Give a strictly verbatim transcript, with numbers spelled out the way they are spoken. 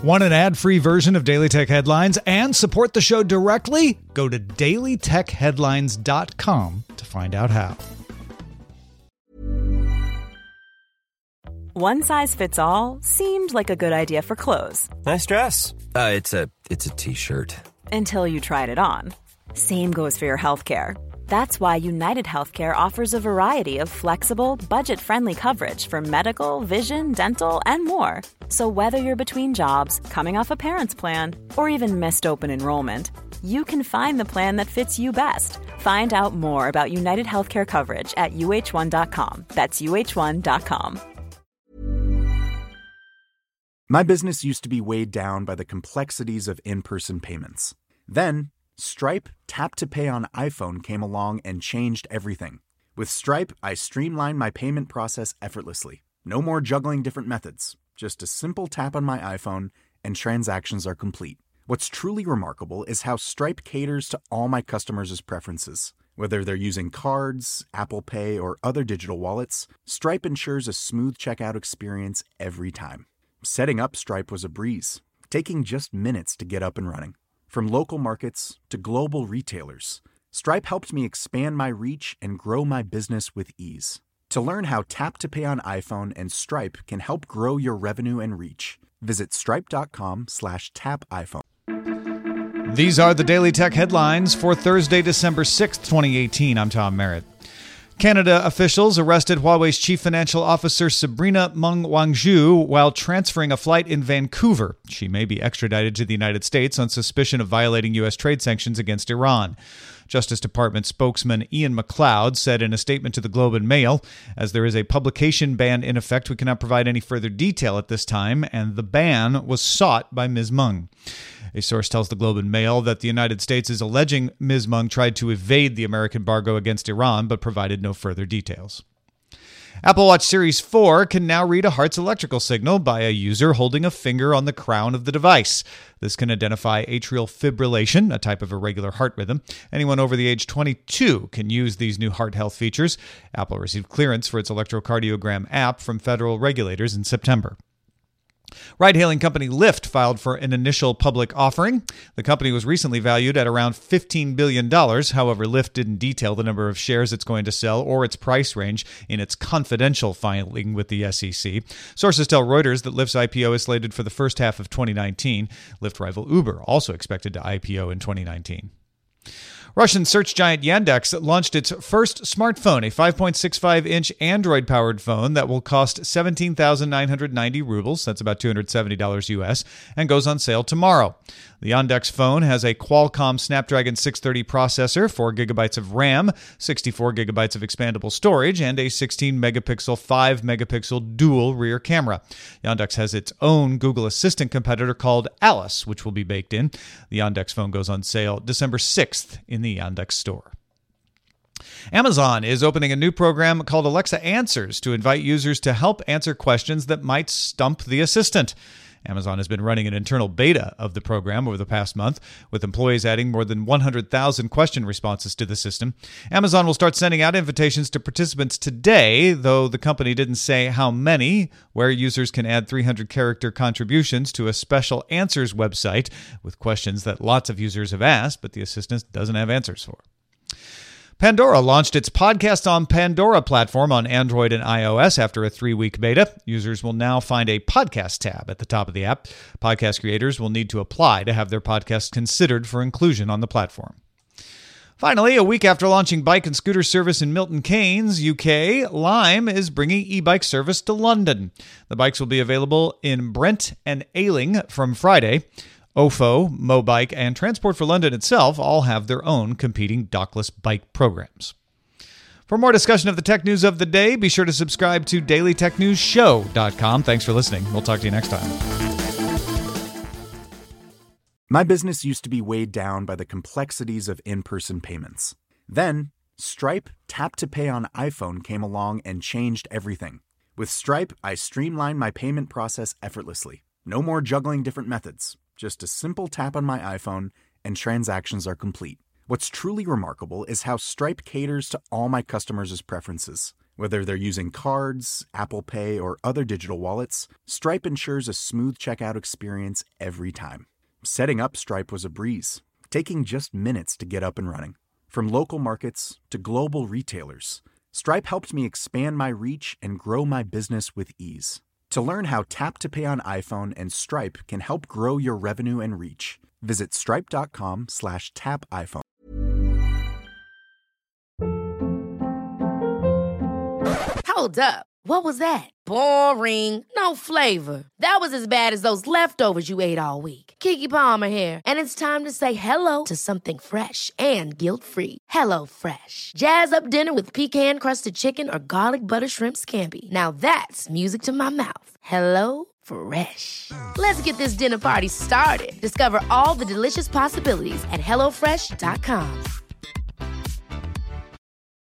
Want an ad-free version of Daily Tech Headlines and support the show directly? Go to daily tech headlines dot com to find out how. One size fits all seemed like a good idea for clothes. Nice dress. Uh, it's a it's a t-shirt. Until you tried it on. Same goes for your healthcare. That's why United Healthcare offers a variety of flexible, budget-friendly coverage for medical, vision, dental, and more. So whether you're between jobs, coming off a parent's plan, or even missed open enrollment, you can find the plan that fits you best. Find out more about United Healthcare coverage at U H one dot com. That's U H one dot com. My business used to be weighed down by the complexities of in-person payments. Then, Stripe Tap to Pay on iPhone came along and changed everything. With Stripe, I streamlined my payment process effortlessly. No more juggling different methods. Just a simple tap on my iPhone and transactions are complete. What's truly remarkable is how Stripe caters to all my customers' preferences. Whether they're using cards, Apple Pay, or other digital wallets, Stripe ensures a smooth checkout experience every time. Setting up Stripe was a breeze, taking just minutes to get up and running. From local markets to global retailers, Stripe helped me expand my reach and grow my business with ease. To learn how Tap to Pay on iPhone and Stripe can help grow your revenue and reach, visit stripe.com slash tap iPhone. These are the Daily Tech Headlines for Thursday, December sixth, twenty eighteen. I'm Tom Merritt. Canada officials arrested Huawei's chief financial officer Sabrina Meng Wanzhou while transferring a flight in Vancouver. She may be extradited to the United States on suspicion of violating U S trade sanctions against Iran. Justice Department spokesman Ian McLeod said in a statement to the Globe and Mail, "As there is a publication ban in effect, we cannot provide any further detail at this time, and the ban was sought by Miz Meng." A source tells the Globe and Mail that the United States is alleging Miz Meng tried to evade the American embargo against Iran, but provided no further details. Apple Watch Series four can now read a heart's electrical signal by a user holding a finger on the crown of the device. This can identify atrial fibrillation, a type of irregular heart rhythm. Anyone over the age twenty-two can use these new heart health features. Apple received clearance for its electrocardiogram app from federal regulators in September. Ride-hailing company Lyft filed for an initial public offering. The company was recently valued at around fifteen billion dollars. However, Lyft didn't detail the number of shares it's going to sell or its price range in its confidential filing with the S E C. Sources tell Reuters that Lyft's I P O is slated for the first half of twenty nineteen. Lyft rival Uber also expected to I P O in twenty nineteen. Russian search giant Yandex launched its first smartphone, a five point six five inch Android-powered phone that will cost seventeen thousand nine hundred ninety rubles, that's about two hundred seventy dollars U S, and goes on sale tomorrow. The Yandex phone has a Qualcomm Snapdragon six thirty processor, four gigabytes of RAM, sixty-four gigabytes of expandable storage, and a sixteen megapixel, five megapixel dual rear camera. Yandex has its own Google Assistant competitor called Alice, which will be baked in. The Yandex phone goes on sale December sixth in the Yandex store. Amazon is opening a new program called Alexa Answers to invite users to help answer questions that might stump the assistant. Amazon has been running an internal beta of the program over the past month, with employees adding more than one hundred thousand question responses to the system. Amazon will start sending out invitations to participants today, though the company didn't say how many, where users can add three hundred character contributions to a special answers website with questions that lots of users have asked, but the assistant doesn't have answers for. Pandora launched its Podcast on Pandora platform on Android and iOS after a three-week beta. Users will now find a podcast tab at the top of the app. Podcast creators will need to apply to have their podcasts considered for inclusion on the platform. Finally, a week after launching bike and scooter service in Milton Keynes, U K, Lime is bringing e-bike service to London. The bikes will be available in Brent and Ayling from Friday. Ofo, Mobike, and Transport for London itself all have their own competing dockless bike programs. For more discussion of the tech news of the day, be sure to subscribe to daily tech news show dot com. Thanks for listening. We'll talk to you next time. My business used to be weighed down by the complexities of in-person payments. Then, Stripe Tap to Pay on iPhone came along and changed everything. With Stripe, I streamlined my payment process effortlessly. No more juggling different methods. Just a simple tap on my iPhone and transactions are complete. What's truly remarkable is how Stripe caters to all my customers' preferences. Whether they're using cards, Apple Pay, or other digital wallets, Stripe ensures a smooth checkout experience every time. Setting up Stripe was a breeze, taking just minutes to get up and running. From local markets to global retailers, Stripe helped me expand my reach and grow my business with ease. To learn how Tap to Pay on iPhone and Stripe can help grow your revenue and reach, visit stripe.com slash tap iPhone. Hold up. What was that? Boring. No flavor. That was as bad as those leftovers you ate all week. Keke Palmer here, and it's time to say hello to something fresh and guilt-free. Hello Fresh. Jazz up dinner with pecan-crusted chicken or garlic butter shrimp scampi. Now that's music to my mouth. Hello Fresh. Let's get this dinner party started. Discover all the delicious possibilities at hello fresh dot com.